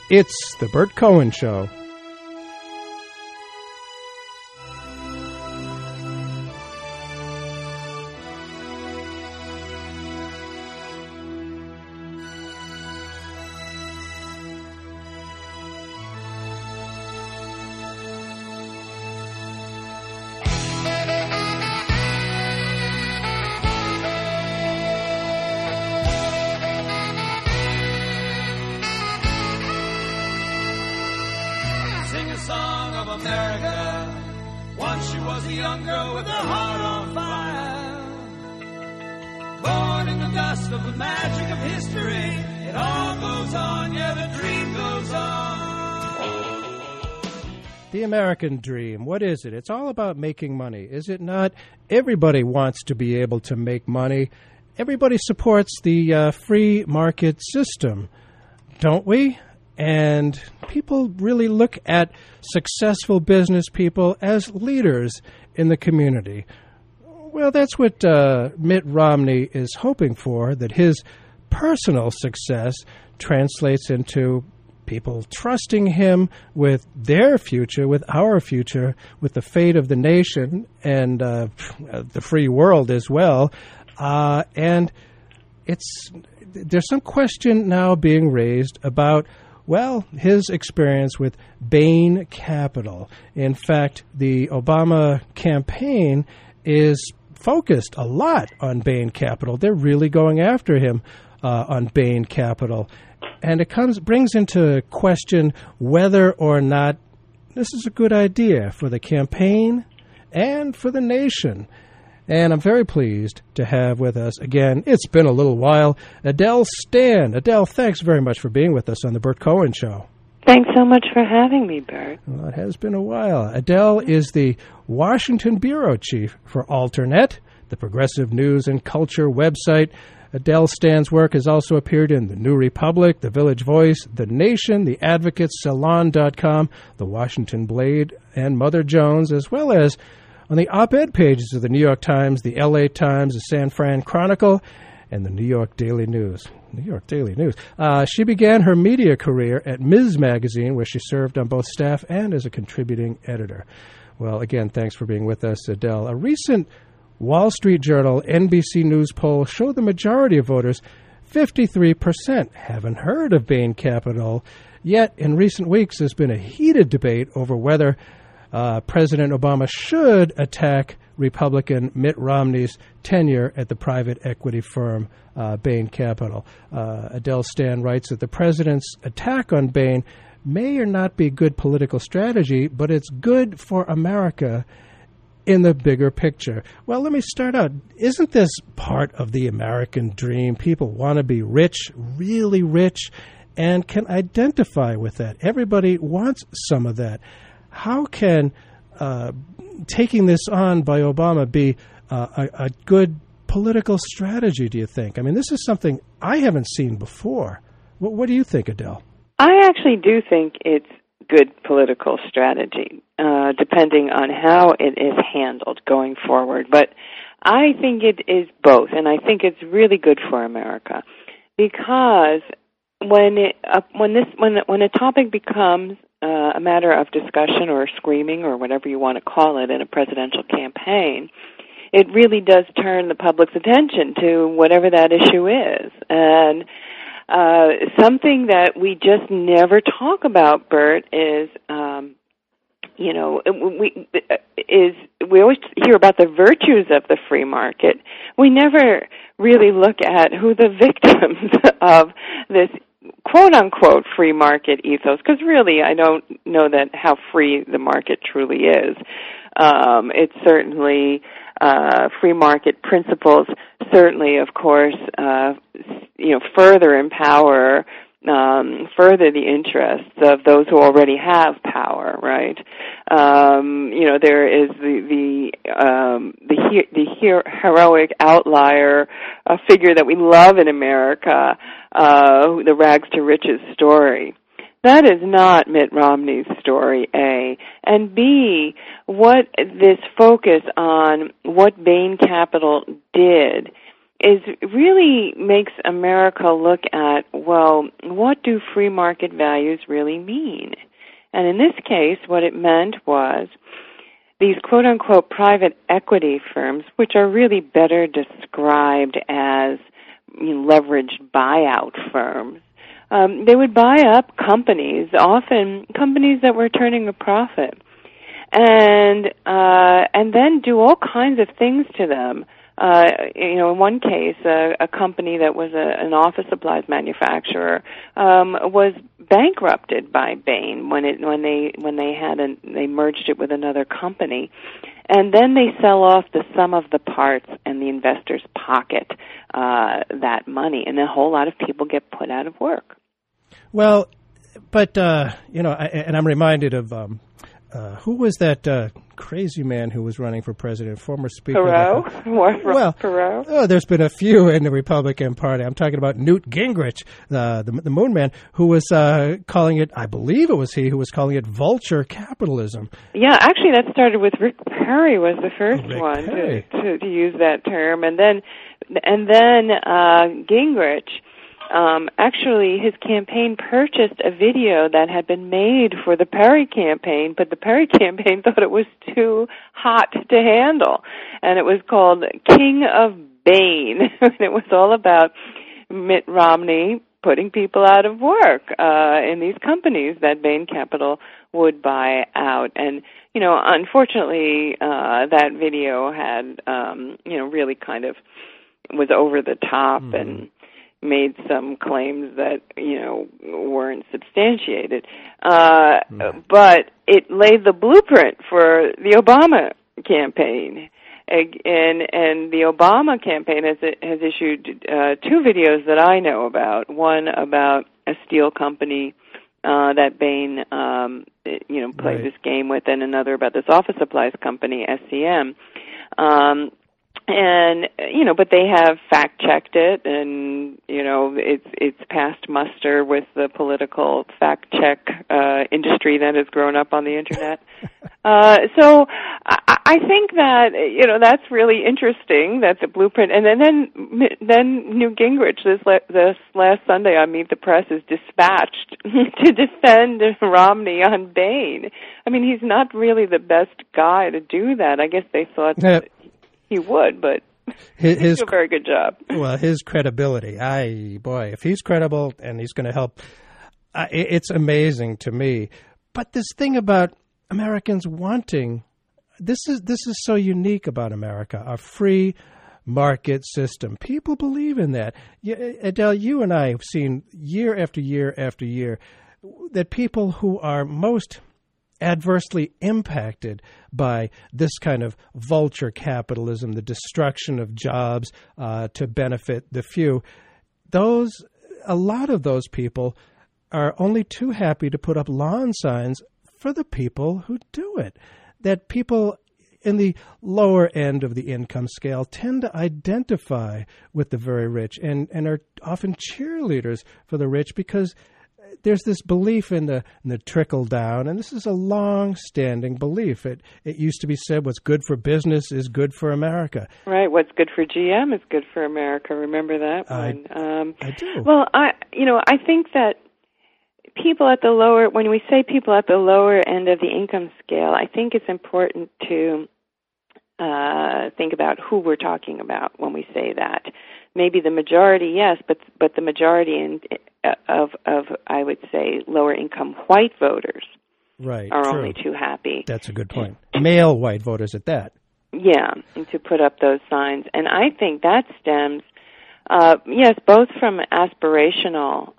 It's The Bert Cohen Show. The American dream, what is it? It's all about making money, is it not? Everybody wants to be able to make money. Everybody supports the free market system, don't we? And people really look at successful business people as leaders in the community. Well, that's what Mitt Romney is hoping for, that his personal success translates into people trusting him with their future, with our future, with the fate of the nation and the free world as well. And there's some question now being raised about, well, his experience with Bain Capital. In fact, the Obama campaign is focused a lot on Bain Capital. They're really going after him on Bain Capital. And it brings into question whether or not this is a good idea for the campaign and for the nation. And I'm very pleased to have with us again, it's been a little while, Adele Stan. Adele, thanks very much for being with us on The Bert Cohen Show. Thanks so much for having me, Bert. Well, it has been a while. Adele is the Washington Bureau Chief for Alternet, the progressive news and culture website. Adele Stan's work has also appeared in The New Republic, The Village Voice, The Nation, The Advocate, Salon.com, The Washington Blade, and Mother Jones, as well as on the op-ed pages of the New York Times, the L.A. Times, the San Fran Chronicle, and the New York Daily News. New York Daily News. She began her media career at Ms. Magazine, where she served on both staff and as a contributing editor. Well, again, thanks for being with us, Adele. A recent Wall Street Journal NBC News poll showed the majority of voters, 53%, haven't heard of Bain Capital. Yet, in recent weeks, there's been a heated debate over whether President Obama should attack Republican Mitt Romney's tenure at the private equity firm Bain Capital. Adele Stan writes that the president's attack on Bain may or not be good political strategy, but it's good for America in the bigger picture. Well, let me start out. Isn't this part of the American dream? People want to be rich, really rich, and can identify with that. Everybody wants some of that. How can taking this on by Obama be a good political strategy, do you think? I mean, this is something I haven't seen before. What do you think, Adele? I actually do think it's good political strategy, depending on how it is handled going forward. But I think it is both, and I think it's really good for America, because when a topic becomes a matter of discussion or screaming or whatever you want to call it in a presidential campaign, it really does turn the public's attention to whatever that issue is. And something that we just never talk about, Bert, is, we always hear about the virtues of the free market. We never really look at who the victims of this quote-unquote free market ethos, because really I don't know that how free the market truly is. It's certainly free market principles certainly, of course, further empower, further the interests of those who already have power, right? There is the heroic outlier figure that we love in America, the rags to riches story. That is not Mitt Romney's story, A. And B, what this focus on what Bain Capital did really makes America look at, well, what do free market values really mean? And in this case, what it meant was these quote-unquote private equity firms, which are really better described as leveraged buyout firms, they would buy up companies, often companies that were turning a profit, and then do all kinds of things to them. In one case, a company that was an office supplies manufacturer was bankrupted by Bain when they merged it with another company, and then they sell off the sum of the parts, and the investors pocket that money, and a whole lot of people get put out of work. Well, but and I'm reminded of who was that crazy man who was running for president, former speaker? Perot? Oh, there's been a few in the Republican Party. I'm talking about Newt Gingrich, the Moon Man, who was calling it, I believe it was he who was calling it vulture capitalism. Yeah, actually that started with Rick Perry was the first one to use that term. And then Gingrich, actually, his campaign purchased a video that had been made for the Perry campaign, but the Perry campaign thought it was too hot to handle. And it was called King of Bain. It was all about Mitt Romney putting people out of work in these companies that Bain Capital would buy out. And, unfortunately, that video had, really kind of was over the top and made some claims that, weren't substantiated. But it laid the blueprint for the Obama campaign. And the Obama campaign has issued two videos that I know about. One about a steel company that Bain, played this game with, and another about this office supplies company, SCM. But they have fact-checked it, and, it's passed muster with the political fact-check industry that has grown up on the Internet. So I think that, that's really interesting, that the blueprint, and then Newt Gingrich, this last Sunday on Meet the Press, is dispatched to defend Romney on Bain. I mean, he's not really the best guy to do that. I guess they thought that he would, but he did a very good job. Well, his credibility, if he's credible and he's going to help, it's amazing to me. But this thing about Americans wanting, this is so unique about America, our free market system. People believe in that. Adele, you and I have seen year after year after year that people who are most adversely impacted by this kind of vulture capitalism, the destruction of jobs to benefit the few, a lot of those people are only too happy to put up lawn signs for the people who do it. That people in the lower end of the income scale tend to identify with the very rich and are often cheerleaders for the rich because there's this belief in the trickle down, and this is a long-standing belief. It used to be said, what's good for business is good for America. Right. What's good for GM is good for America. Remember that one? I do. Well, I think that when we say people at the lower end of the income scale, I think it's important to think about who we're talking about when we say that. Maybe the majority, yes, but the majority of I would say lower income white voters are only too happy. That's a good point. Male white voters at that. Yeah, and to put up those signs. And I think that stems, both from aspirational,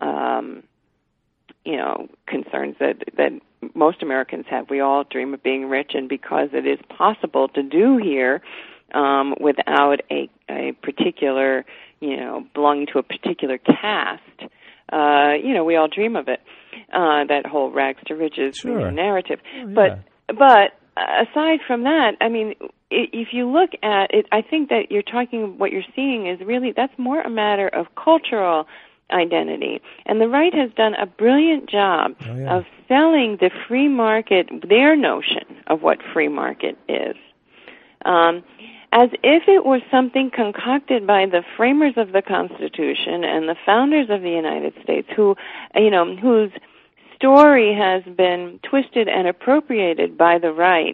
concerns that most Americans have. We all dream of being rich, and because it is possible to do here without a particular, belonging to a particular caste, we all dream of it. That whole rags to riches narrative. Oh, But aside from that, I mean, if you look at it, I think that what you're seeing is really, that's more a matter of cultural identity. And the right has done a brilliant job of selling the free market, their notion of what free market is. as if it was something concocted by the framers of the Constitution and the founders of the United States, who, whose story has been twisted and appropriated by the right,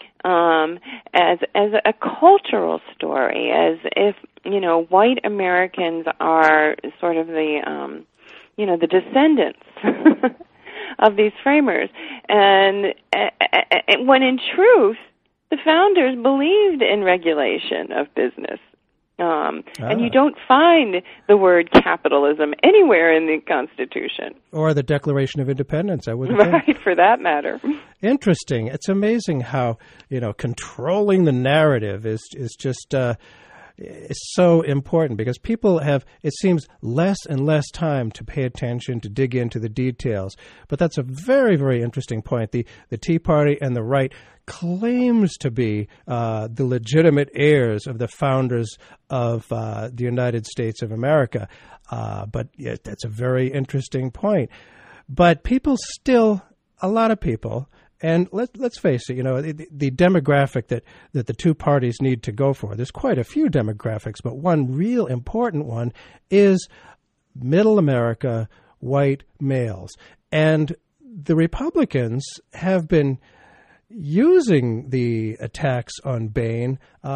as a cultural story, as if white Americans are sort of the the descendants of these framers, and when in truth the founders believed in regulation of business. And you don't find the word capitalism anywhere in the Constitution. Or the Declaration of Independence, I wouldn't think. Right, for that matter. Interesting. It's amazing how, controlling the narrative is just is so important, because people have, it seems, less and less time to pay attention, to dig into the details. But that's a very, very interesting point. The Tea Party and the right claims to be the legitimate heirs of the founders of the United States of America. But yeah, that's a very interesting point. But people still, a lot of people, and let's face it, the demographic that the two parties need to go for, there's quite a few demographics, but one real important one is middle America, white males. And the Republicans have been using the attacks on Bain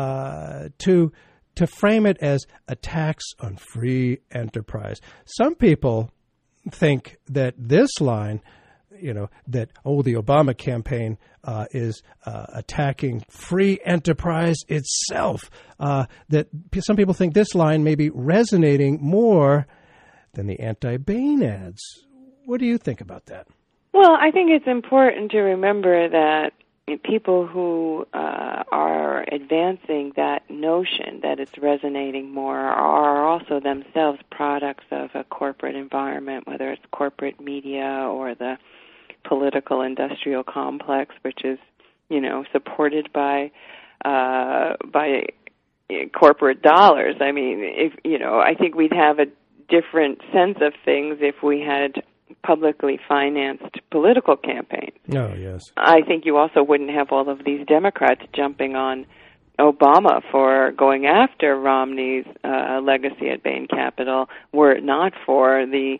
to frame it as attacks on free enterprise. Some people think that this line, that, the Obama campaign is attacking free enterprise itself, that some people think this line may be resonating more than the anti-Bain ads. What do you think about that? Well, I think it's important to remember that people who are advancing that notion that it's resonating more are also themselves products of a corporate environment, whether it's corporate media or the political industrial complex, which is, supported by corporate dollars. I mean, I think we'd have a different sense of things if we had publicly financed political campaigns. Oh, yes. I think you also wouldn't have all of these Democrats jumping on Obama for going after Romney's legacy at Bain Capital, were it not for the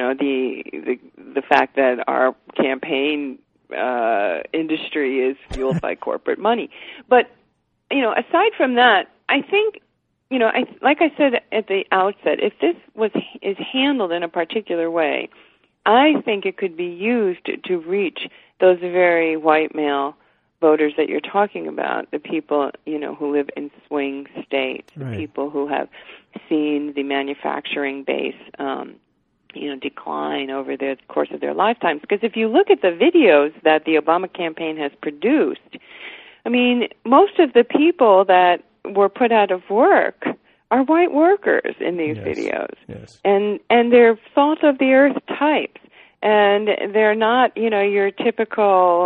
fact that our campaign industry is fueled by corporate money. But aside from that, I think like I said at the outset, if this is handled in a particular way, I think it could be used to reach those very white male voters that you're talking about, the people, who live in swing states, right, the people who have seen the manufacturing base, decline over the course of their lifetimes. Because if you look at the videos that the Obama campaign has produced, I mean, most of the people that were put out of work are white workers in these videos. Yes. And they're salt of the earth types. And they're not, your typical,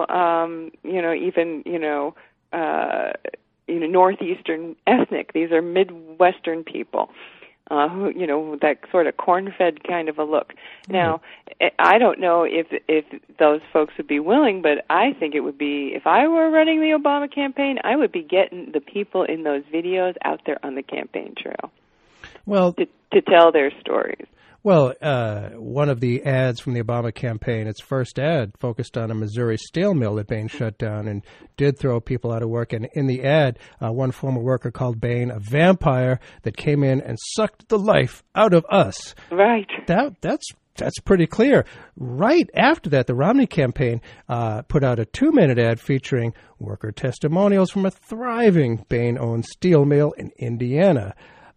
northeastern ethnic. These are Midwestern people, who, that sort of corn-fed kind of a look. Now, I don't know if those folks would be willing, but I think it would be, if I were running the Obama campaign, I would be getting the people in those videos out there on the campaign trail. Well, to tell their stories. Well, one of the ads from the Obama campaign, its first ad, focused on a Missouri steel mill that Bain shut down and did throw people out of work. And in the ad, one former worker called Bain a vampire that came in and sucked the life out of us. Right. That's pretty clear. Right after that, the Romney campaign put out a 2-minute ad featuring worker testimonials from a thriving Bain-owned steel mill in Indiana.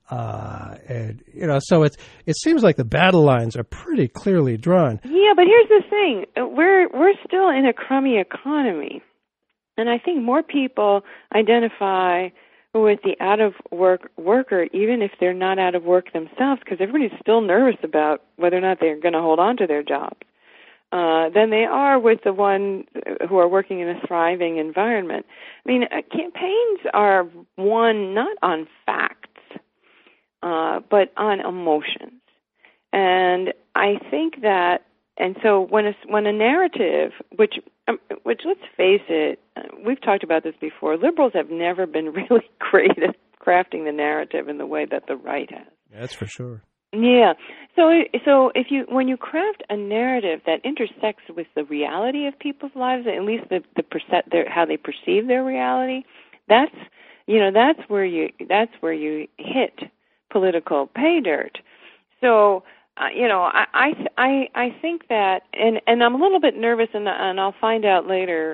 So it seems like the battle lines are pretty clearly drawn. Yeah, but here's the thing: we're still in a crummy economy, and I think more people identify with the out of work worker, even if they're not out of work themselves, because everybody's still nervous about whether or not they're going to hold on to their jobs, than they are with the one who are working in a thriving environment. I mean, campaigns are won not on facts, but on emotions. And I think that and so when a narrative, which let's face it, we've talked about this before. Liberals have never been really great at crafting the narrative in the way that the right has. That's for sure. Yeah. So when you craft a narrative that intersects with the reality of people's lives, at least how they perceive their reality, that's where you hit political pay dirt. So I think that, and I'm a little bit nervous, and I'll find out later,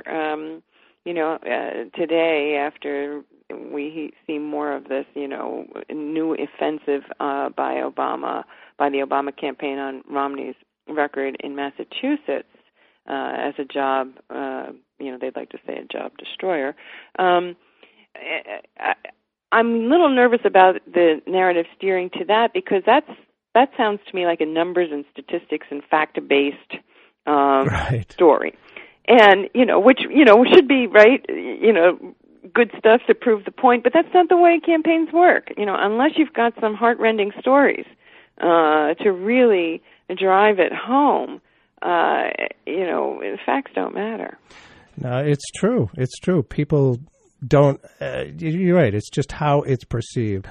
today after we see more of this, new offensive by the Obama campaign on Romney's record in Massachusetts as a job, they'd like to say a job destroyer. I'm a little nervous about the narrative steering to that, because that sounds to me like a numbers and statistics and fact-based story, and which should be right, good stuff to prove the point, but that's not the way campaigns work. Unless you've got some heart-rending stories to really drive it home, facts don't matter. No, it's true. It's true. People don't. You're right. It's just how it's perceived.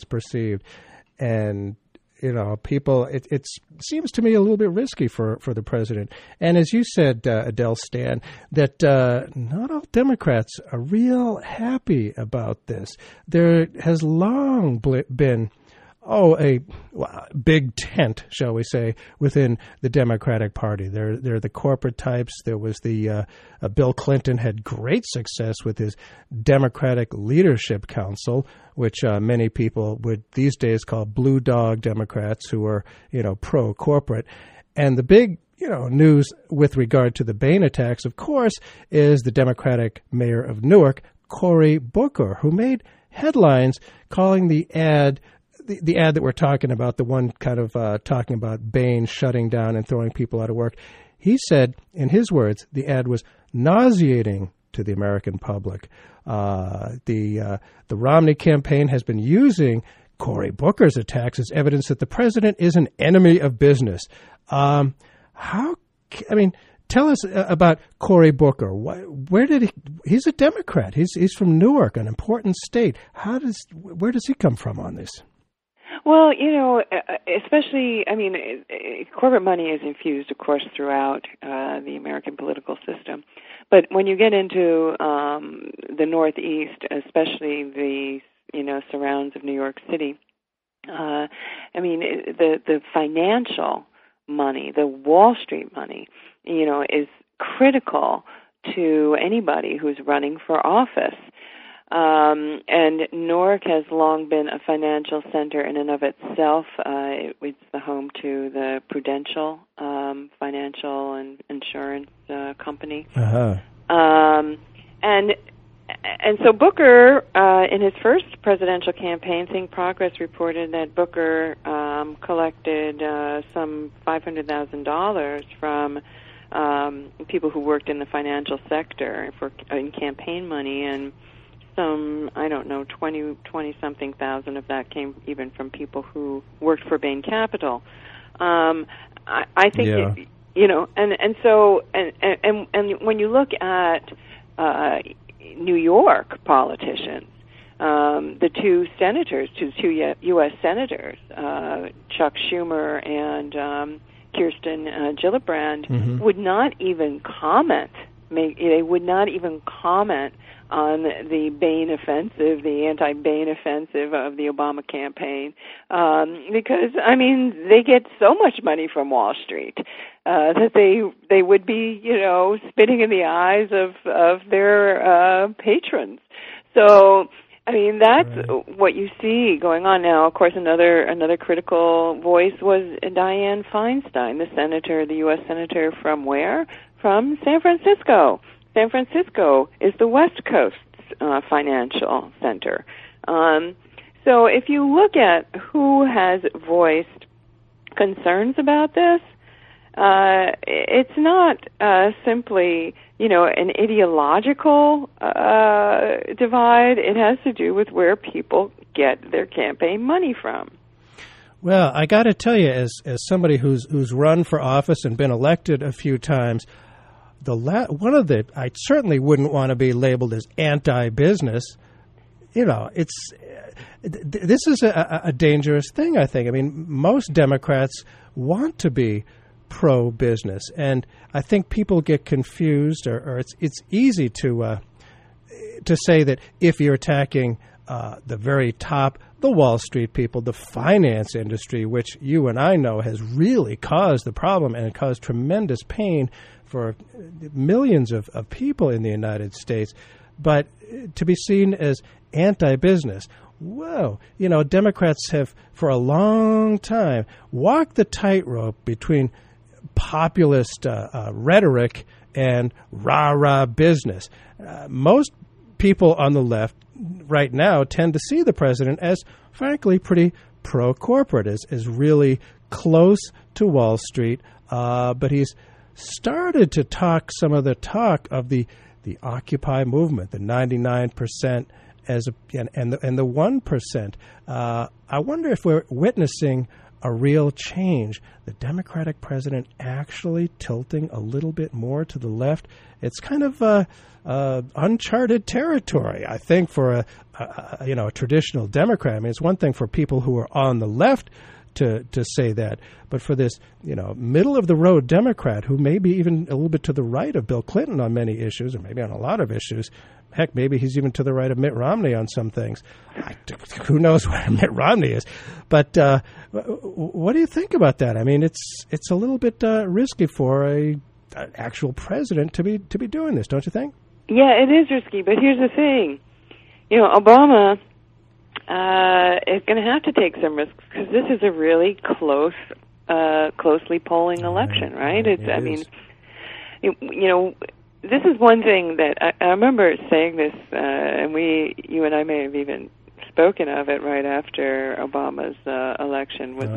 And people, it seems to me a little bit risky for the president. And as you said, Adele Stan, that not all Democrats are real happy about this. There has long been a big tent, shall we say, within the Democratic Party. They're the corporate types. There was the Bill Clinton had great success with his Democratic Leadership Council, which many people would these days call blue dog Democrats, who are pro-corporate. And the big news with regard to the Bain attacks, of course, is the Democratic mayor of Newark, Cory Booker, who made headlines calling the ad that we're talking about, the one kind of talking about Bain shutting down and throwing people out of work. He said, in his words, the ad was nauseating to the American public. The Romney campaign has been using Cory Booker's attacks as evidence that the president is an enemy of business. Tell us about Cory Booker. Where did he's a Democrat. He's from Newark, an important state. Where does he come from on this? Well, especially, corporate money is infused, of course, throughout the American political system. But when you get into the Northeast, especially the surrounds of New York City, the financial money, the Wall Street money, is critical to anybody who's running for office. And Newark has long been a financial center in and of itself. It's the home to the Prudential financial and insurance company. Uh-huh. And so Booker, in his first presidential campaign, Think Progress reported that Booker collected some $500,000 from people who worked in the financial sector in campaign money, and some, 20-something thousand of that came even from people who worked for Bain Capital. I think, and when you look at New York politicians, the two U.S. senators, Chuck Schumer and Kirsten Gillibrand, would not even comment. They would not even comment on the Bain offensive, the anti-Bain offensive of the Obama campaign, because they get so much money from Wall Street that they would be spitting in the eyes of their patrons. So that's what you see going on now. Of course, another critical voice was Dianne Feinstein, the U.S. senator from where? From San Francisco. San Francisco is the West Coast's financial center. So if you look at who has voiced concerns about this, it's not simply, an ideological divide. It has to do with where people get their campaign money from. Well, I got to tell you, as somebody who's run for office and been elected a few times, I certainly wouldn't want to be labeled as anti-business. You know, this is a dangerous thing, I think. I mean, most Democrats want to be pro-business, and I think people get confused, or it's easy to say that if you're attacking the very top, the Wall Street people, the finance industry, which you and I know has really caused the problem and caused tremendous pain for millions of people in the United States, but to be seen as anti-business. Whoa, you know, Democrats have for a long time walked the tightrope between populist rhetoric and rah-rah business. Most people on the left right now tend to see the president as, frankly, pretty pro-corporate, as really close to Wall Street, but he's started to talk some of the talk of the Occupy movement, the 99% and the 1%. I wonder if we're witnessing a real change, the Democratic president actually tilting a little bit more to the left. It's kind of uncharted territory, I think, for a traditional Democrat. I mean, it's one thing for people who are on the left to say that, but for this middle of the road Democrat who may be even a little bit to the right of Bill Clinton on many issues, or maybe on a lot of issues. Heck, maybe he's even to the right of Mitt Romney on some things. Who knows where Mitt Romney is? But what do you think about that? I mean, it's a little bit risky for an actual president to be doing this, don't you think? Yeah, it is risky. But here's the thing: Obama is going to have to take some risks because this is a really closely polling election, right? This is one thing that I remember saying this, and you and I may have even spoken of it right after Obama's election, was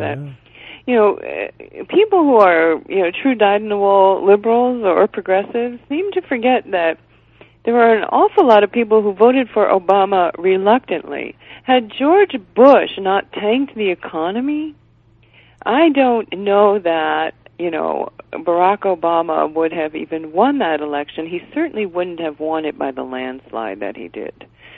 people who are, true dyed-in-the-wool liberals or progressives seem to forget that there were an awful lot of people who voted for Obama reluctantly. Had George Bush not tanked the economy, I don't know that Barack Obama would have even won that election. He certainly wouldn't have won it by the landslide that he did.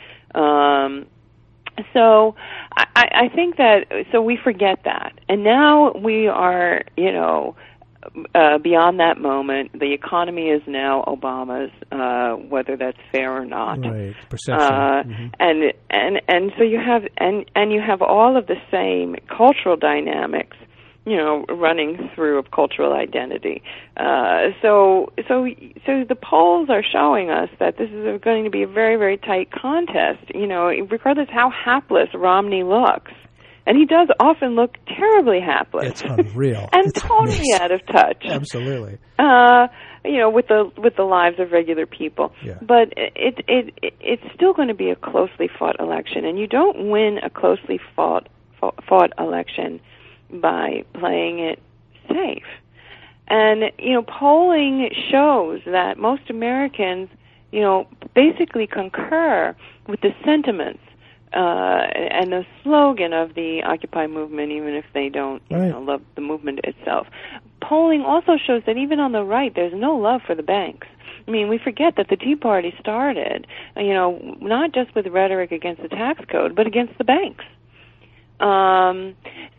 So I think that, so we forget that. And now we are, beyond that moment. The economy is now Obama's, whether that's fair or not. Right, perception. And so you have all of the same cultural dynamics running through of cultural identity. So the polls are showing us that this is going to be a very, very tight contest, regardless how hapless Romney looks. And he does often look terribly hapless. It's unreal. And it's totally amazing. Out of touch. Absolutely. With the lives of regular people. Yeah. But it's still going to be a closely fought election, and you don't win a closely fought election by playing it safe. And, polling shows that most Americans, basically concur with the sentiments and the slogan of the Occupy movement, even if they don't love the movement itself. Polling also shows that even on the right, there's no love for the banks. I mean, we forget that the Tea Party started, not just with rhetoric against the tax code, but against the banks. And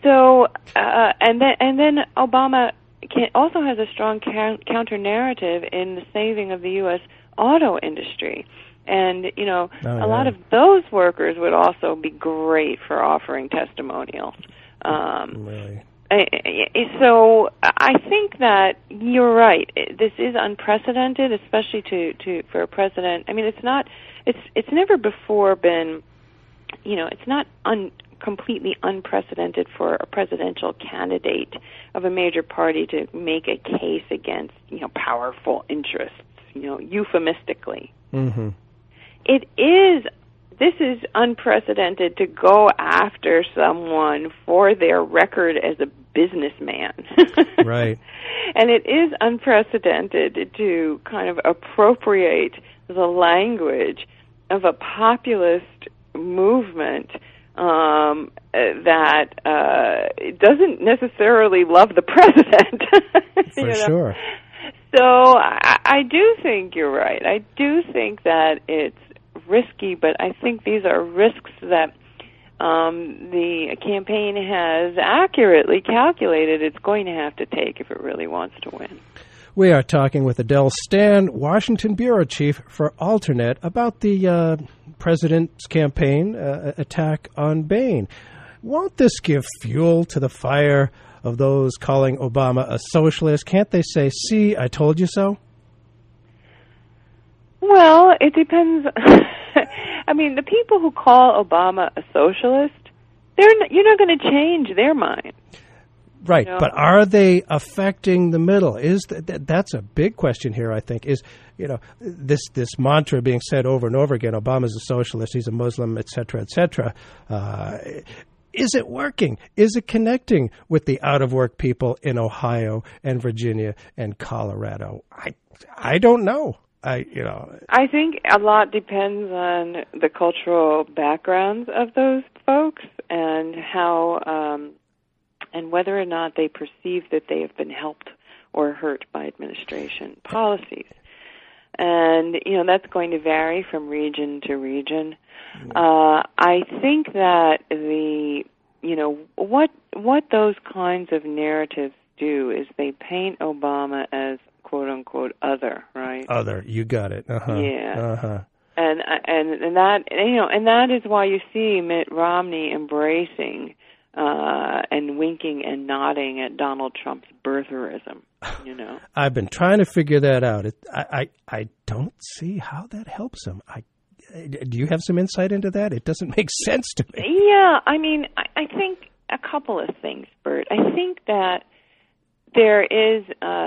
then Obama also has a strong counter narrative in the saving of the U.S. auto industry. And, a lot of those workers would also be great for offering testimonials. Really? So I think that you're right. This is unprecedented, especially for a president. I mean, it's never before been, it's not completely unprecedented for a presidential candidate of a major party to make a case against, powerful interests, euphemistically. Mm-hmm. This is unprecedented to go after someone for their record as a businessman. Right. And it is unprecedented to kind of appropriate the language of a populist movement that doesn't necessarily love the president. For sure. So I do think you're right. I do think that it's risky, but I think these are risks that the campaign has accurately calculated it's going to have to take if it really wants to win. We are talking with Adele Stan, Washington bureau chief for Alternet, about the president's campaign attack on Bain. Won't this give fuel to the fire of those calling Obama a socialist? Can't they say, see, I told you so? Well, it depends. I mean, the people who call Obama a socialist, you're not going to change their mind. Right, but are they affecting the middle? That's a big question here, I think, is, this mantra being said over and over again, Obama's a socialist, he's a Muslim, et cetera, et cetera. Is it working? Is it connecting with the out-of-work people in Ohio and Virginia and Colorado? I don't know. I think a lot depends on the cultural backgrounds of those folks and how and whether or not they perceive that they have been helped or hurt by administration policies. And that's going to vary from region to region. I think that what those kinds of narratives do is they paint Obama as quote unquote other, right? Other, you got it. Yeah. And that is why you see Mitt Romney embracing and winking and nodding at Donald Trump's birtherism. I've been trying to figure that out. I don't see how that helps him. Do you have some insight into that? It doesn't make sense to me. Yeah, I mean, I think a couple of things, Bert. I think that there is,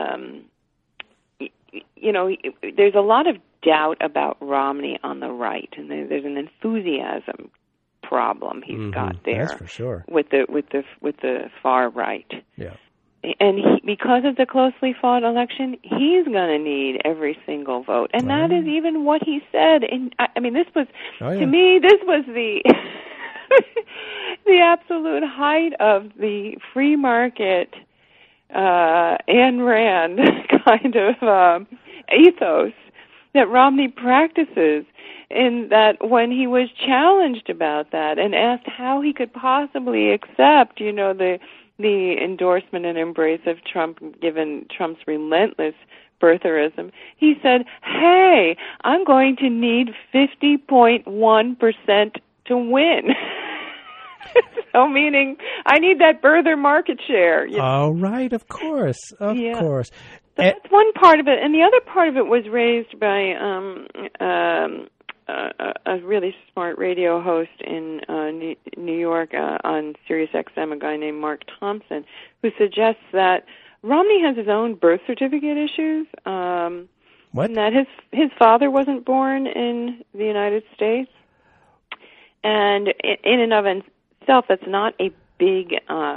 there's a lot of doubt about Romney on the right, and there's an enthusiasm problem he's got there. That's for sure. With the far right. Yeah. And because of the closely fought election, he's going to need every single vote. And that is even what he said. And I mean, this was, to me, this was the the absolute height of the free market Ayn Rand kind of ethos that Romney practices, in that when he was challenged about that and asked how he could possibly accept, the endorsement and embrace of Trump, given Trump's relentless birtherism, he said, hey, I'm going to need 50.1% to win. So meaning, I need that birther market share. Oh, right, of course, of course. So that's one part of it. And the other part of it was raised by a really smart radio host in New York on Sirius XM, a guy named Mark Thompson, who suggests that Romney has his own birth certificate issues. What? And that his father wasn't born in the United States. And in and of itself, that's not a big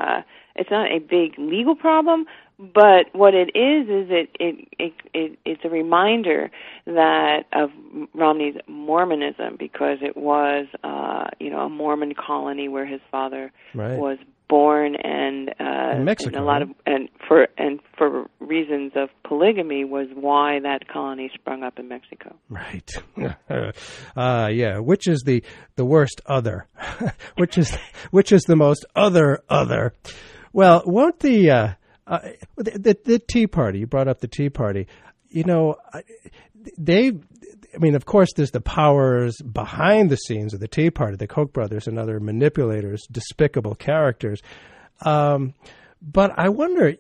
legal problem. But what it is it's a reminder that of Romney's Mormonism, because it was a Mormon colony where his father was born, and in Mexico, and a lot of for reasons of polygamy was why that colony sprung up in Mexico. Right. Yeah. Which is the worst other? which is the most other? Well, won't the Tea Party, you brought up the Tea Party, of course, there's the powers behind the scenes of the Tea Party, the Koch brothers and other manipulators, despicable characters. But I wonder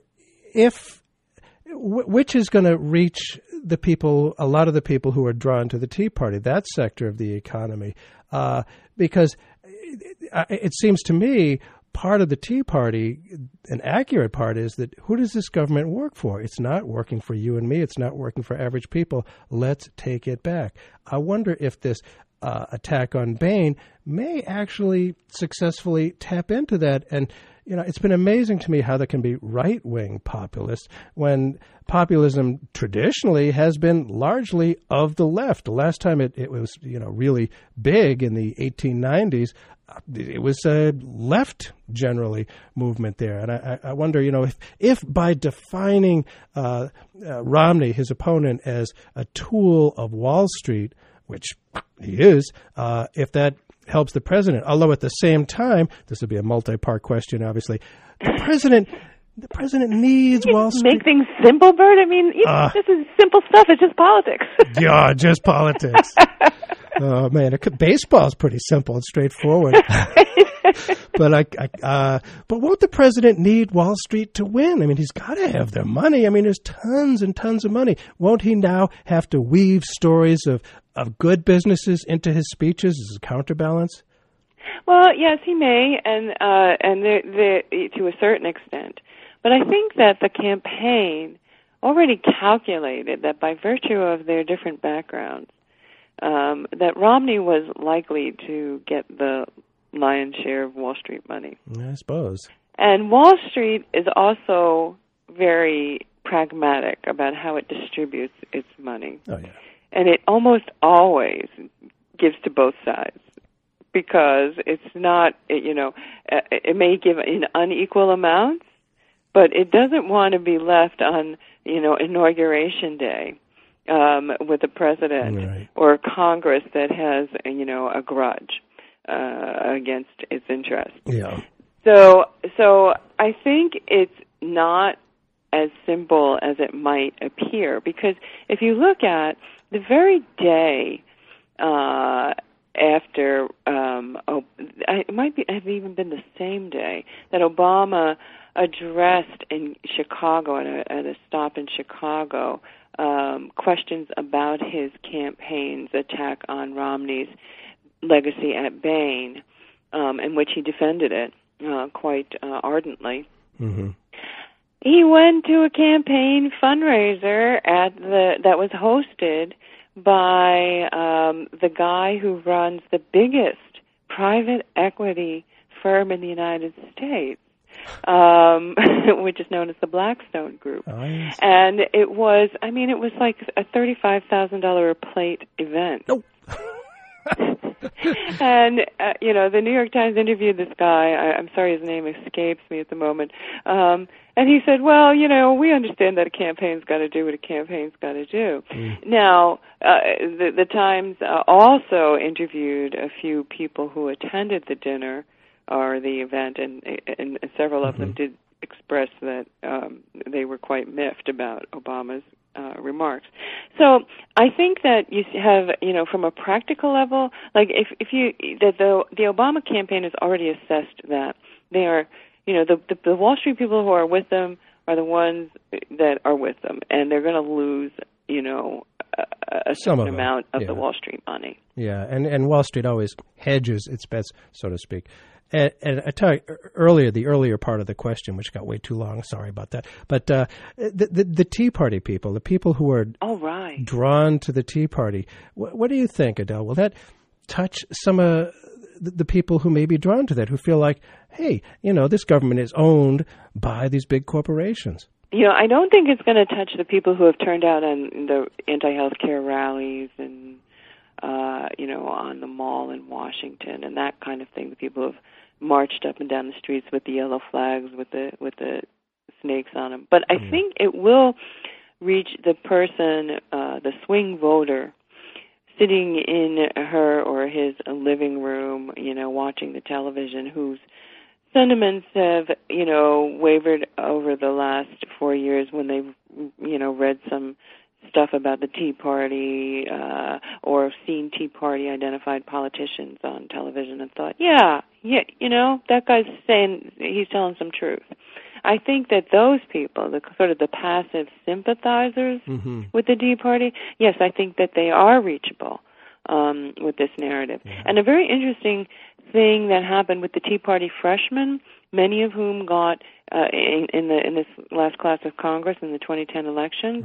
which is going to reach the people, a lot of the people who are drawn to the Tea Party, that sector of the economy, because it seems to me part of the Tea Party, an accurate part, is that who does this government work for? It's not working for you and me. It's not working for average people. Let's take it back. I wonder if this attack on Bain may actually successfully tap into that and it's been amazing to me how there can be right-wing populists when populism traditionally has been largely of the left. The last time it was, really big in the 1890s, it was a left generally movement there. And I wonder, if by defining Romney, his opponent, as a tool of Wall Street, which he is, if that helps the president. Although at the same time, this would be a multi-part question, obviously, the president needs Wall Street. Make things simple, Bert? I mean, this is simple stuff. It's just politics. Yeah, just politics. Oh, man, baseball's pretty simple and straightforward. But won't the president need Wall Street to win? I mean, he's got to have their money. I mean, there's tons and tons of money. Won't he now have to weave stories of good businesses into his speeches as a counterbalance? Well, yes, he may, and to a certain extent. But I think that the campaign already calculated that by virtue of their different backgrounds, that Romney was likely to get the lion's share of Wall Street money. I suppose. And Wall Street is also very pragmatic about how it distributes its money. Oh, yeah. And it almost always gives to both sides because it's not, it may give in unequal amounts, but it doesn't want to be left on, Inauguration Day with a president or Congress that has, a grudge against its interest. Yeah. So I think it's not as simple as it might appear, because if you look at the very day after, it might have even been the same day that Obama addressed in Chicago at a stop in Chicago questions about his campaign's attack on Romney's legacy at Bain, in which he defended it quite ardently. Mm-hmm. He went to a campaign fundraiser that was hosted by the guy who runs the biggest private equity firm in the United States, which is known as the Blackstone Group. Oh, yes. And it was like a $35,000 a plate event. Nope. And, the New York Times interviewed this guy. I'm sorry his name escapes me at the moment. And he said, well, we understand that a campaign's got to do what a campaign's got to do. Mm. Now, the Times also interviewed a few people who attended the dinner or the event, and several of them did express that they were quite miffed about Obama's remarks. So I think that you have, from a practical level, like the Obama campaign has already assessed that they are, the Wall Street people who are with them are the ones that are with them, and they're going to lose, a certain amount of the Wall Street money. Yeah, and Wall Street always hedges its bets, so to speak. And I tell you, the earlier part of the question, which got way too long, sorry about that, but the Tea Party people, the people who are drawn to the Tea Party, what do you think, Adele? Will that touch some of the people who may be drawn to that, who feel like, hey, this government is owned by these big corporations? I don't think it's going to touch the people who have turned out on the anti-health care rallies and, on the Mall in Washington and that kind of thing, the people who have marched up and down the streets with the yellow flags with the snakes on them. But I think it will reach the person, the swing voter, sitting in her or his living room, watching the television, whose sentiments have, wavered over the last 4 years when they've, read some stuff about the Tea Party or seen Tea Party identified politicians on television and thought, that guy's he's telling some truth. I think that those people, the sort of the passive sympathizers with the Tea Party, yes, I think that they are reachable with this narrative. Yeah. And a very interesting thing that happened with the Tea Party freshmen, many of whom got in this last class of Congress in the 2010 elections,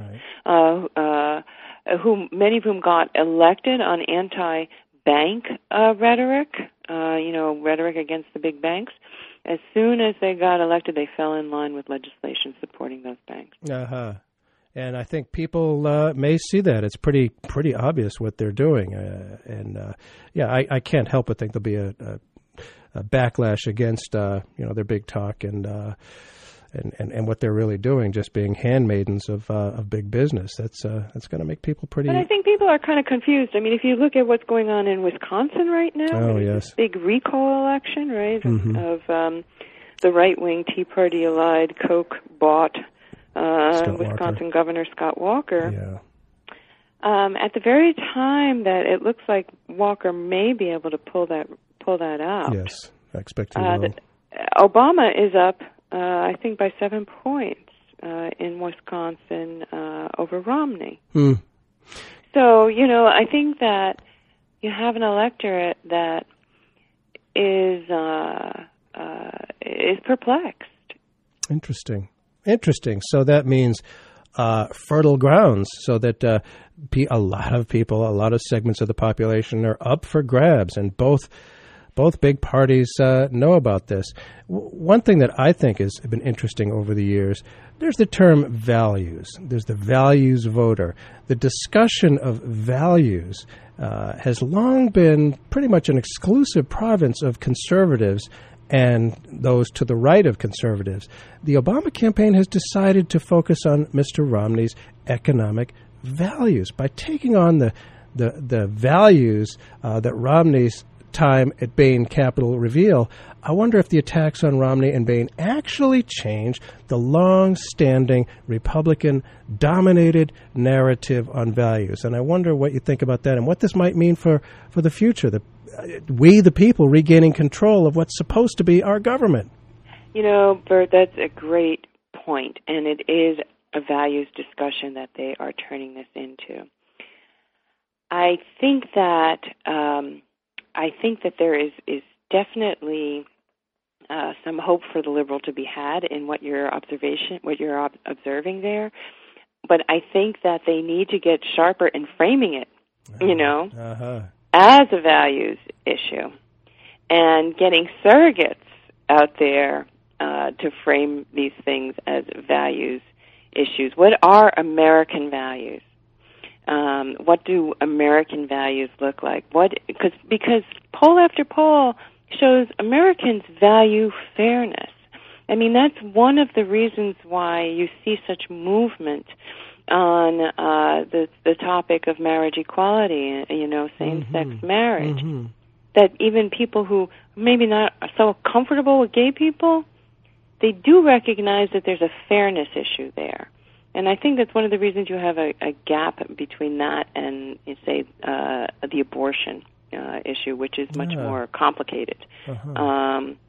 many of whom got elected on anti-bank rhetoric, rhetoric against the big banks. As soon as they got elected, they fell in line with legislation supporting those banks. Uh-huh. And I think people may see that. It's pretty obvious what they're doing. I can't help but think there'll be a backlash against their big talk and what they're really doing, just being handmaidens of big business. That's going to make people pretty. But I think people are kind of confused. I mean, if you look at what's going on in Wisconsin right now, yes, big recall election, right, mm-hmm. of the right-wing Tea Party allied Koch bought Wisconsin Governor Scott Walker. Yeah. At the very time that it looks like Walker may be able to pull that out. Yes, I expect he will. Obama is up, I think, by 7 points in Wisconsin over Romney. So, I think that you have an electorate that is perplexed. Interesting. So that means fertile grounds, so that a lot of people, a lot of segments of the population are up for grabs, and both big parties know about this. One thing that I think has been interesting over the years, there's the term values. There's the values voter. The discussion of values has long been pretty much an exclusive province of conservatives and those to the right of conservatives. The Obama campaign has decided to focus on Mr. Romney's economic values by taking on the values that Romney's time at Bain Capital reveal. I wonder if the attacks on Romney and Bain actually change the long-standing Republican-dominated narrative on values. And I wonder what you think about that and what this might mean for the future, we, the people, regaining control of what's supposed to be our government. Bert, that's a great point, and it is a values discussion that they are turning this into. I think that there is definitely some hope for the liberal to be had in what you're observing there, but I think that they need to get sharper in framing it. As a values issue, and getting surrogates out there to frame these things as values issues. What are American values? What do American values look like? Because poll after poll shows Americans value fairness. I mean, that's one of the reasons why you see such movement on the topic of marriage equality, same-sex marriage. Mm-hmm. That even people who maybe not are so comfortable with gay people, they do recognize that there's a fairness issue there. And I think that's one of the reasons you have a gap between that and, say, the abortion issue, which is much more complicated. And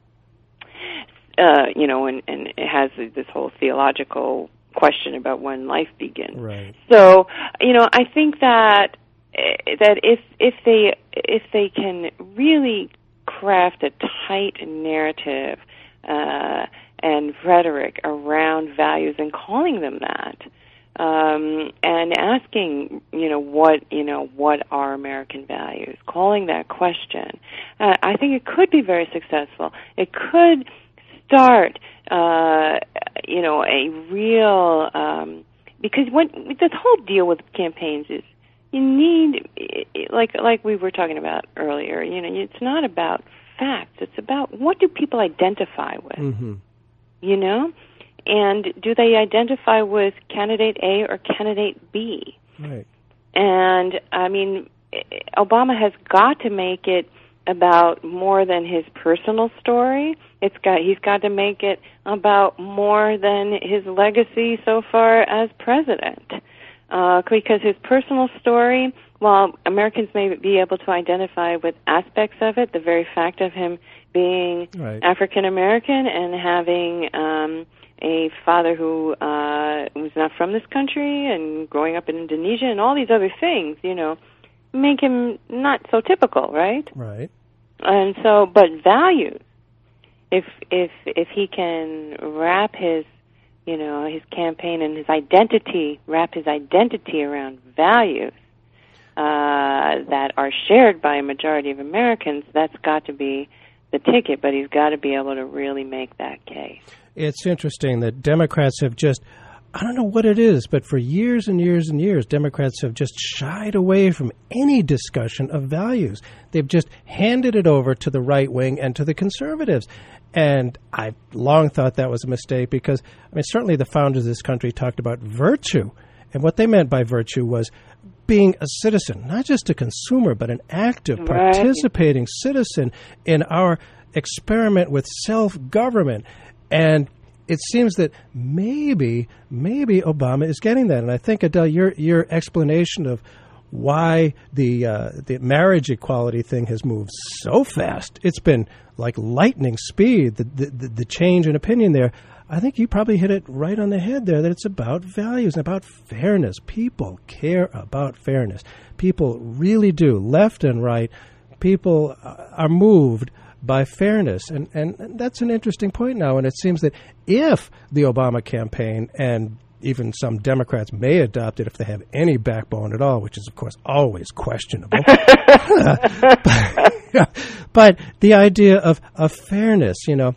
it has this whole theological question about when life begins. Right. So, I think that if they can really craft a tight narrative and rhetoric around values and calling them that, and asking, what are American values? Calling that question, I think it could be very successful. It could start, a real, because the whole deal with campaigns is you need, like we were talking about earlier, it's not about facts. It's about what do people identify with, and do they identify with candidate A or candidate B? Right. And, Obama has got to make it about more than his personal story. He's got to make it about more than his legacy so far as president. Because his personal story, while Americans may be able to identify with aspects of it, the very fact of him being African American and having a father who was not from this country and growing up in Indonesia and all these other things, make him not so typical, right? Right. And so, but values, if he can wrap his campaign and wrap his identity around values, that are shared by a majority of Americans, that's got to be the ticket, but he's got to be able to really make that case. It's interesting that Democrats have just, I don't know what it is, but for years and years and years, Democrats have just shied away from any discussion of values. They've just handed it over to the right wing and to the conservatives. And I've long thought that was a mistake because, I mean, certainly the founders of this country talked about virtue. And what they meant by virtue was being a citizen, not just a consumer, but an active, participating citizen in our experiment with self-government. And it seems that maybe Obama is getting that. And I think, Adele, your explanation of why the marriage equality thing has moved so fast, it's been like lightning speed, the change in opinion there. I think you probably hit it right on the head there, that it's about values and about fairness. People care about fairness. People really do, left and right. People are moved by fairness. And that's an interesting point now. And it seems that if the Obama campaign and even some Democrats may adopt it if they have any backbone at all, which is, of course, always questionable. But the idea of fairness,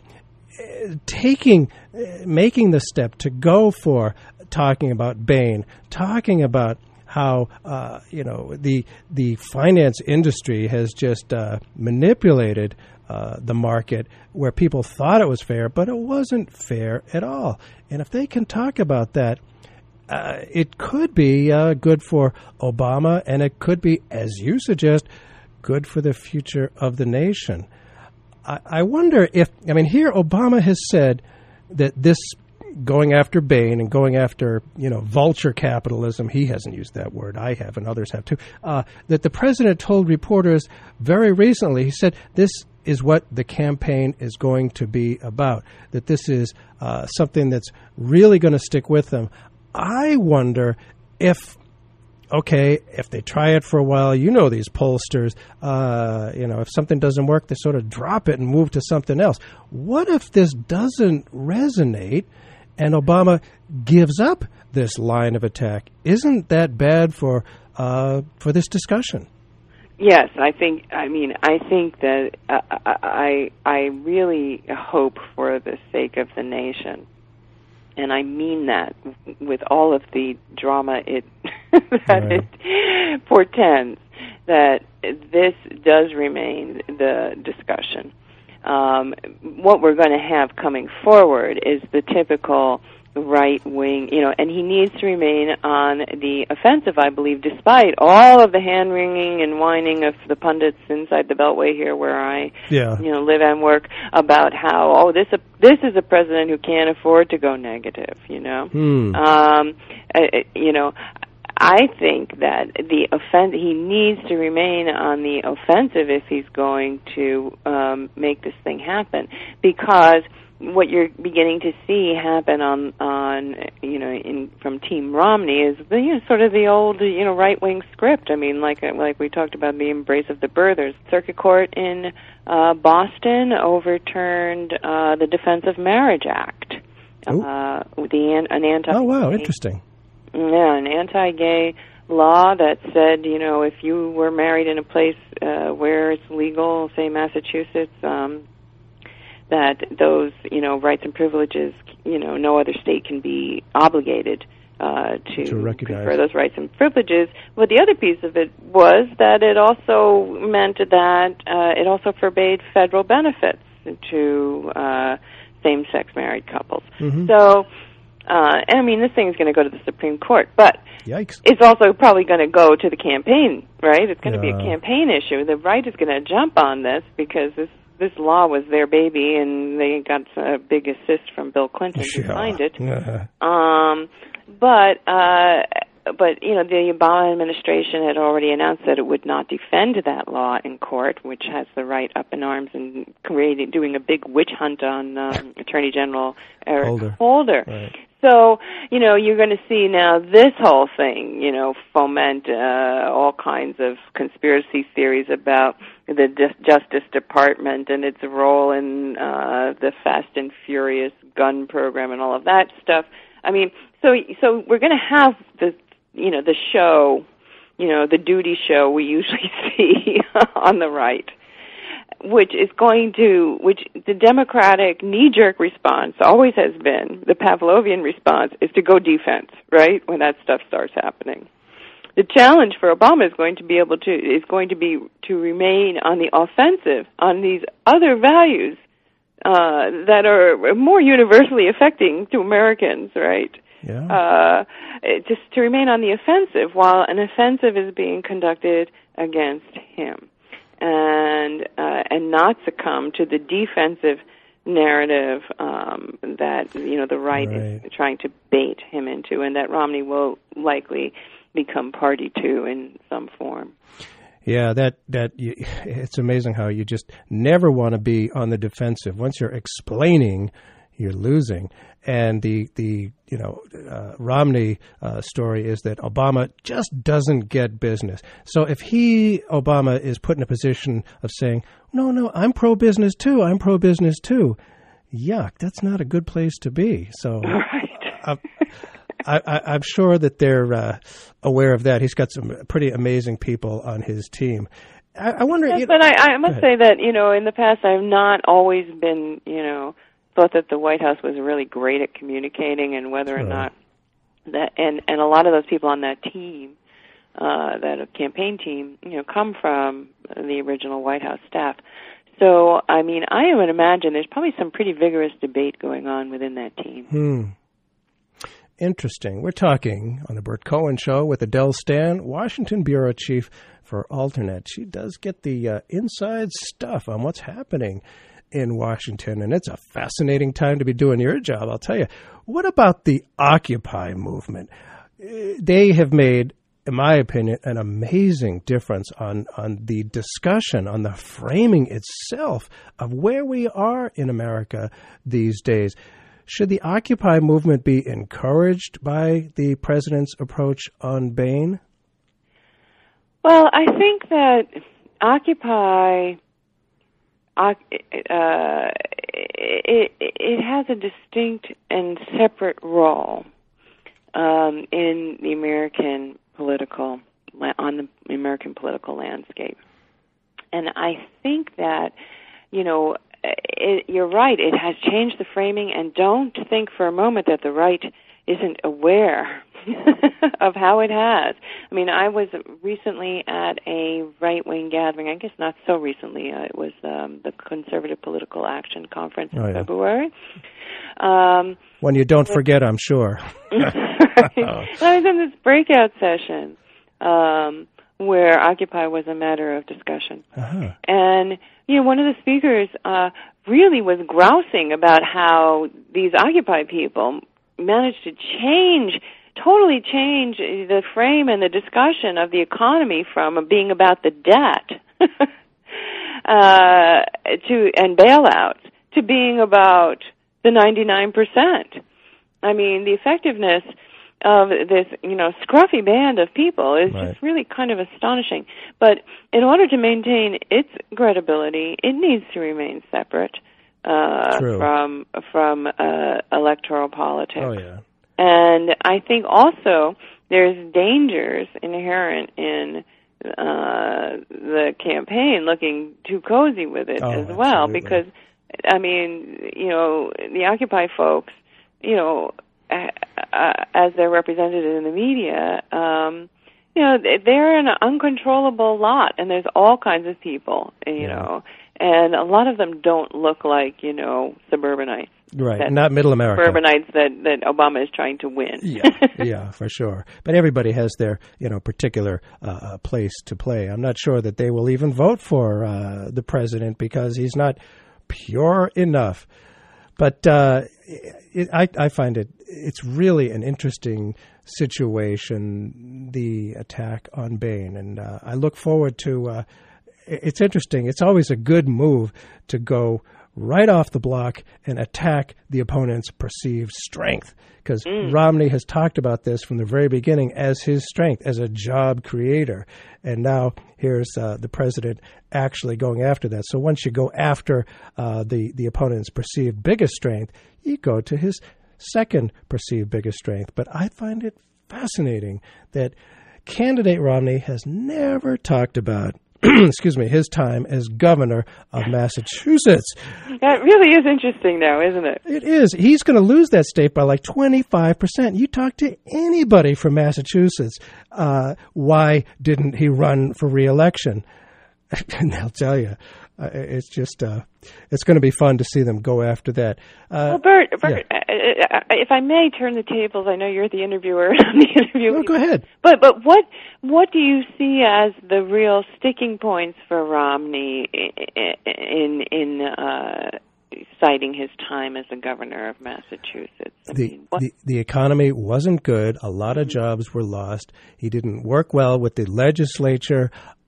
making the step to go for talking about Bain, talking about how the finance industry has just manipulated the market where people thought it was fair, but it wasn't fair at all. And if they can talk about that, it could be good for Obama, and it could be, as you suggest, good for the future of the nation. I wonder if, here Obama has said that this going after Bain and going after, vulture capitalism, he hasn't used that word, I have, and others have too, that the president told reporters very recently, he said, this is what the campaign is going to be about, that this is something that's really going to stick with them. I wonder if they try it for a while, these pollsters, if something doesn't work, they sort of drop it and move to something else. What if this doesn't resonate and Obama gives up this line of attack? Isn't that bad for this discussion? Yes, I think that I really hope for the sake of the nation, and I mean that with all of the drama it portends, that this does remain the discussion. What we're going to have coming forward is the typical right wing, and he needs to remain on the offensive, I believe, despite all of the hand-wringing and whining of the pundits inside the Beltway here where I live and work about how, this is a president who can't afford to go negative, I think that he needs to remain on the offensive if he's going to make this thing happen, because what you're beginning to see happen from Team Romney is sort of the old right wing script. Like we talked about the embrace of the birthers. Circuit Court in Boston overturned the Defense of Marriage Act. Interesting. Yeah, an anti-gay law that said, if you were married in a place where it's legal, say Massachusetts, that those, rights and privileges, no other state can be obligated to recognize confer those rights and privileges. But the other piece of it was that it also meant that it also forbade federal benefits to same-sex married couples. Mm-hmm. So, this thing is going to go to the Supreme Court, but yikes. It's also probably going to go to the campaign, right? It's going to be a campaign issue. The right is going to jump on this because this law was their baby, and they got a big assist from Bill Clinton who signed it. But the Obama administration had already announced that it would not defend that law in court, which has the right up in arms and doing a big witch hunt on Attorney General Eric Holder. Right. So, you're going to see now this whole thing, foment all kinds of conspiracy theories about the Justice Department and its role in the Fast and Furious gun program and all of that stuff. So we're going to have the show the duty show we usually see on the right, which the Democratic knee-jerk response always has been, the Pavlovian response is to go defense, right, when that stuff starts happening. The challenge for Obama is going to be to remain on the offensive on these other values that are more universally affecting to Americans, right? Yeah. Just to remain on the offensive while an offensive is being conducted against him, and not succumb to the defensive narrative that the right is trying to bait him into, and that Romney will likely become party to in some form. Yeah, it's amazing how you just never want to be on the defensive. Once you're explaining, you're losing. And the Romney story is that Obama just doesn't get business. So if Obama is put in a position of saying, no, I'm pro-business too, yuck, that's not a good place to be. So right. I'm sure that they're aware of that. He's got some pretty amazing people on his team. I wonder. Yes, but I must say that in the past I've not always been thought that the White House was really great at communicating, and whether or not that and a lot of those people on that team, that campaign team, come from the original White House staff. So I would imagine there's probably some pretty vigorous debate going on within that team. Interesting. We're talking on the Bert Cohen Show with Adele Stan, Washington Bureau Chief for AlterNet. She does get the inside stuff on what's happening in Washington, and it's a fascinating time to be doing your job, I'll tell you. What about the Occupy movement? They have made, in my opinion, an amazing difference on the discussion, on the framing itself of where we are in America these days. Should the Occupy movement be encouraged by the president's approach on Bain? Well, I think that Occupy, it has a distinct and separate role in the American political landscape, and I think that you're right. It has changed the framing, and don't think for a moment that the right isn't aware of how it has. I was recently at a right-wing gathering. I guess not so recently. It was the Conservative Political Action Conference in February. One you don't forget, I'm sure. Right. I was in this breakout session where Occupy was a matter of discussion. Uh-huh. And one of the speakers really was grousing about how these Occupy people managed to totally change the frame and the discussion of the economy from being about the debt and bailouts to being about the 99%. The effectiveness of this, scruffy band of people is just really kind of astonishing. But in order to maintain its credibility, it needs to remain separate from electoral politics. Oh, yeah. And I think also there's dangers inherent in the campaign looking too cozy with it as well, absolutely. because the Occupy folks, as they're represented in the media, they're an uncontrollable lot, and there's all kinds of people, and a lot of them don't look like, suburbanites. Right, not middle America. Suburbanites that Obama is trying to win. Yeah, for sure. But everybody has their, particular place to play. I'm not sure that they will even vote for the president because he's not pure enough. But I find it's really an interesting situation, the attack on Bain. And I look forward to it's interesting. It's always a good move to go right off the block and attack the opponent's perceived strength. Because Romney has talked about this from the very beginning as his strength, as a job creator. And now here's the president actually going after that. So once you go after the opponent's perceived biggest strength, you go to his second perceived biggest strength. But I find it fascinating that candidate Romney has never talked about excuse me, his time as governor of Massachusetts. That really is interesting, though, isn't it? It is. He's going to lose that state by like 25%. You talk to anybody from Massachusetts, why didn't he run for re-election? And they'll tell you. It's just, it's going to be fun to see them go after that. Well, Bert, if I may turn the tables, I know you're the interviewer. I'm the interviewer. No, go ahead. But what do you see as the real sticking points for Romney in citing his time as the governor of Massachusetts? The economy wasn't good. A lot of jobs were lost. He didn't work well with the legislature.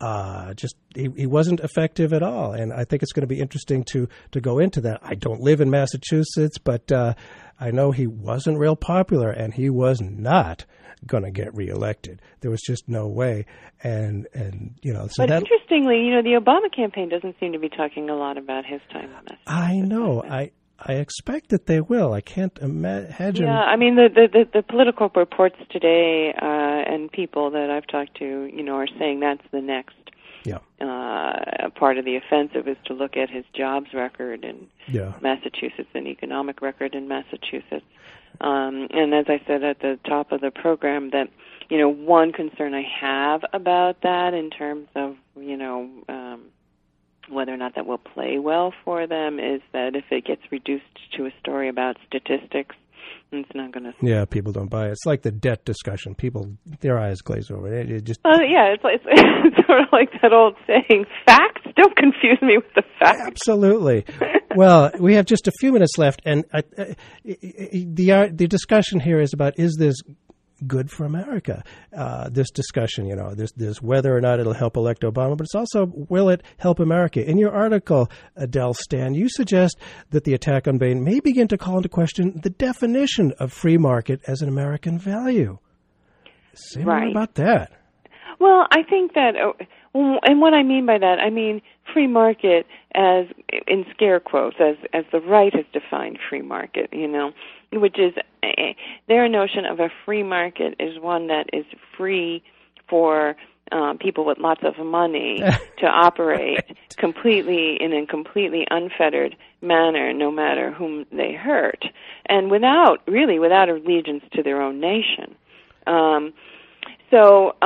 He wasn't effective at all. And I think it's going to be interesting to go into that. I don't live in Massachusetts, but I know he wasn't real popular, and he was not going to get reelected. There was just no way. And you know, so but interestingly, you know, the Obama campaign doesn't seem to be talking a lot about his time in Massachusetts. I know. I expect that they will. I can't imagine. Yeah, I mean, the political reports today and people that I've talked to, you know, are saying that's the next part of the offensive is to look at his jobs record in Massachusetts and economic record in Massachusetts. And as I said at the top of the program, that, you know, one concern I have about that in terms of, you know, whether or not that will play well for them is that if it gets reduced to a story about statistics, it's not going to. Yeah, people don't buy it. It's like the debt discussion. People, their eyes glaze over. It just. It's sort of like that old saying: "Facts don't confuse me with the facts." Absolutely. Well, we have just a few minutes left, and the discussion here is about, is this good for America? This discussion, you know, there's whether or not it'll help elect Obama, but it's also, will it help America? In your article, Adele Stan, you suggest that the attack on Bain may begin to call into question the definition of free market as an American value. Say more about that. Well, I think that, and what I mean by that, I mean free market as, in scare quotes, as the right has defined free market, you know, which is their notion of a free market is one that is free for people with lots of money to operate completely in a completely unfettered manner, no matter whom they hurt, and without allegiance to their own nation. So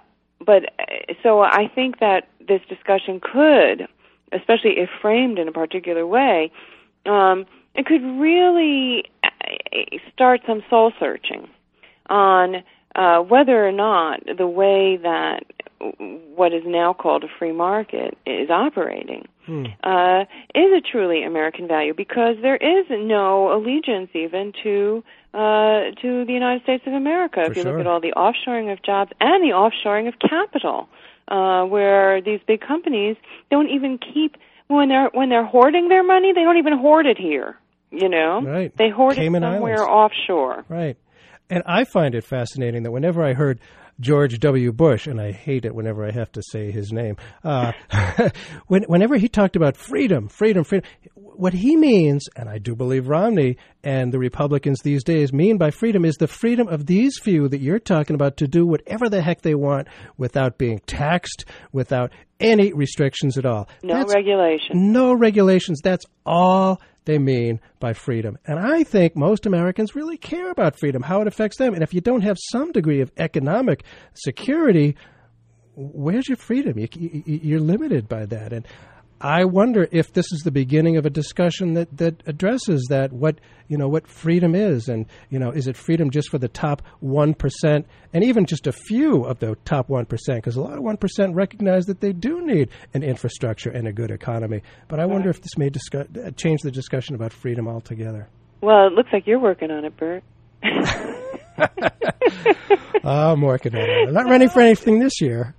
I think that this discussion could, especially if framed in a particular way, it could really start some soul searching on whether or not the way that what is now called a free market is operating is a truly American value, because there is no allegiance even to the United States of America. If you look at all the offshoring of jobs and the offshoring of capital, where these big companies don't even keep, when they're hoarding their money, they don't even hoard it here. You know, right. They hoard Cayman it somewhere Islands. Offshore. Right. And I find it fascinating that whenever I heard George W. Bush, and I hate it whenever I have to say his name, whenever he talked about freedom, what he means, and I do believe Romney and the Republicans these days mean by freedom, is the freedom of these few that you're talking about to do whatever the heck they want without being taxed, without any restrictions at all. No regulations. No regulations. That's all they mean by freedom. And I think most Americans really care about freedom, how it affects them. And if you don't have some degree of economic security, where's your freedom? You're limited by that. And I wonder if this is the beginning of a discussion that addresses that, what freedom is. And, you know, is it freedom just for the top 1%, and even just a few of the top 1%, because a lot of 1% recognize that they do need an infrastructure and a good economy. But I wonder if this may change the discussion about freedom altogether. Well, it looks like you're working on it, Bert. I'm working on it. I'm not ready for anything this year.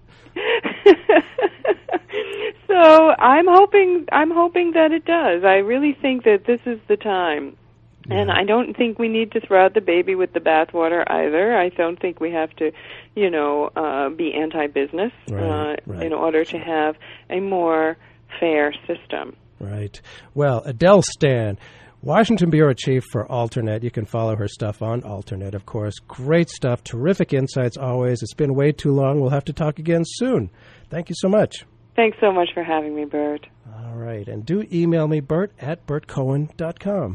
So I'm hoping that it does. I really think that this is the time. Yeah. And I don't think we need to throw out the baby with the bathwater either. I don't think we have to, be anti-business in order to have a more fair system. Right. Well, Adele Stan, Washington Bureau Chief for Alternet. You can follow her stuff on Alternet, of course. Great stuff. Terrific insights always. It's been way too long. We'll have to talk again soon. Thank you so much. Thanks so much for having me, Bert. All right. And do email me, Bert, at bertcohen.com.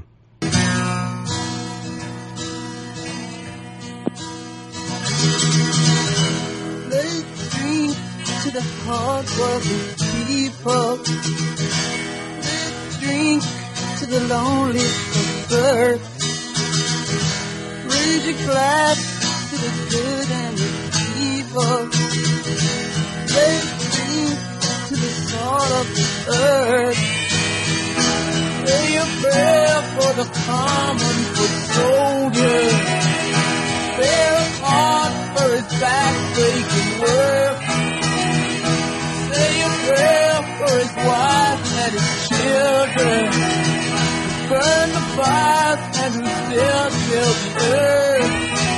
Let's drink to the hard-working people. Let's drink to the lonely of birth. Raise your glass to the good and the evil. Let's drink to the salt of the earth. Say a prayer for the common foot soldier. Spare a heart for his back-breaking work. Say a prayer for his wife and his children. Burn the fires and who still till the earth.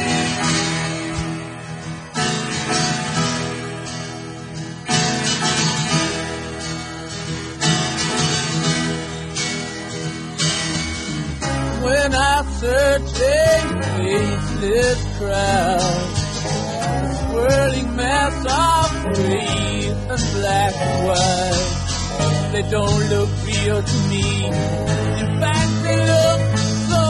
When I search a faceless crowd, a swirling mass of gray and black and white, they don't look real to me. In fact, they look so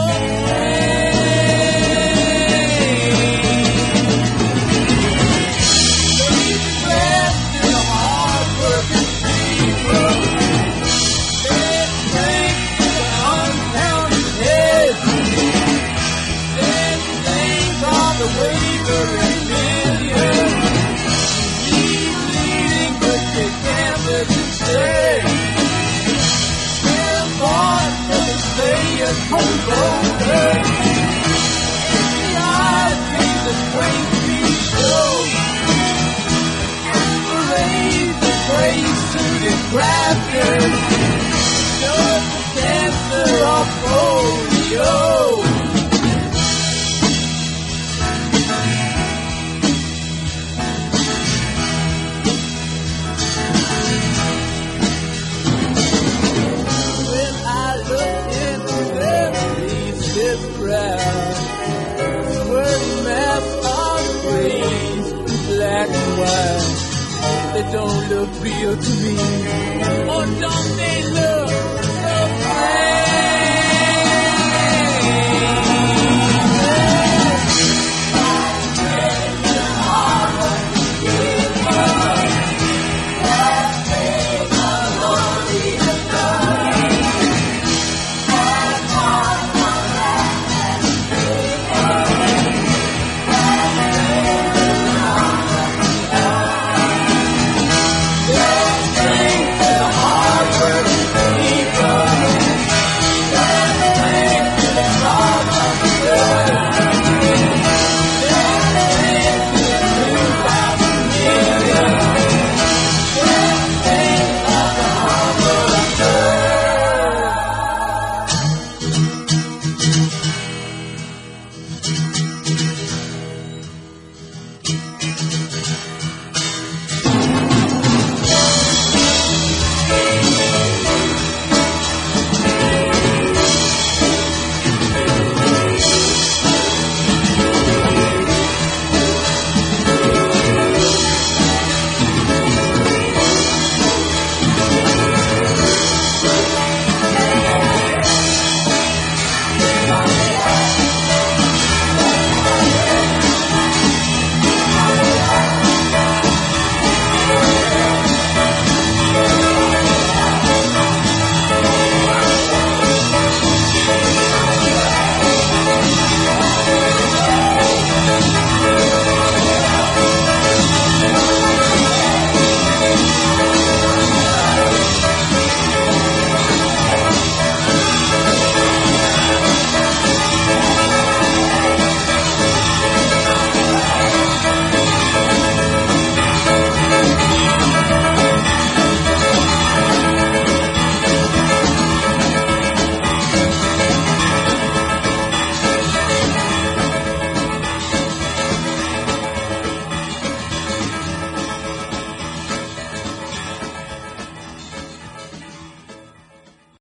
fake. Leave the glass to the hard-working people. Let's drink to the uncounted heads. Let's think of the wavering millions. Keep bleeding, but they can't let it stay. Hold over. The eyes made the great big show. Parade the gray-suited crafters. Just the cancer of polio. When I look into their faceless crowd, swirling mass of grays and black and white, they don't look real to me. Or don't they look